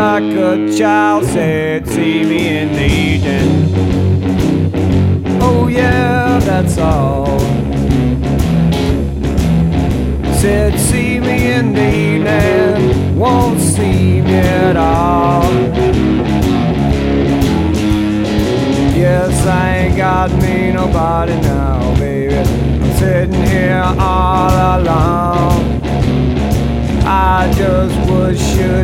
like a child, said, see me in the evening. Oh yeah, that's all. Said, see me in the evening, won't see me at all. Yes, I ain't got me nobody now, baby. I'm sitting here all alone. I just wish you'd